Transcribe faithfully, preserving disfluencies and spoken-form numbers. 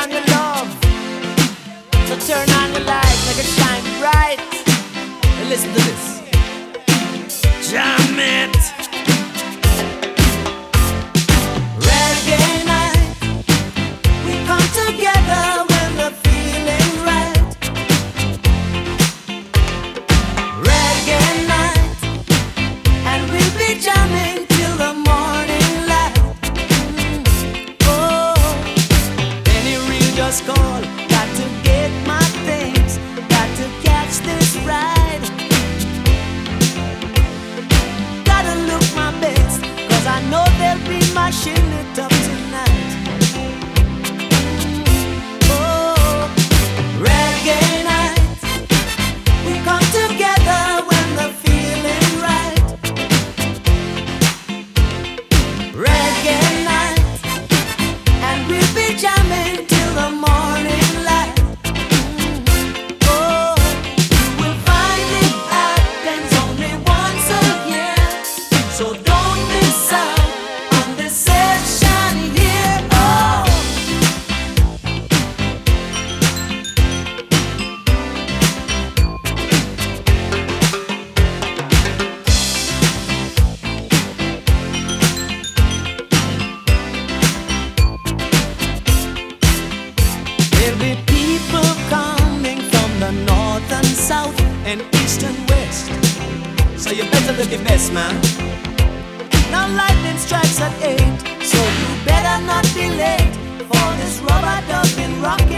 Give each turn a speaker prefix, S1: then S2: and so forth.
S1: on your love. So turn on your light, make it shine bright. And listen to this. Jam it. Reggae night, we come together when the feeling right. Reggae night, and we'll be jamming till the morning light. Oh, any real just call. Got to get my things, got to catch this ride. Gotta look my best, cause I know they'll be mashing it up tonight. Oh, reggae night, we come together when the feeling right. Reggae night, and we'll be jamming till the morning light. Oh, you will find it happens only once a year, so don't miss out on this session here. Oh, there'll be people coming from the north and south and east and west, so you better look your best, man. Now lightning strikes at eight, so you better not be late for this rubber dubbing rockin'.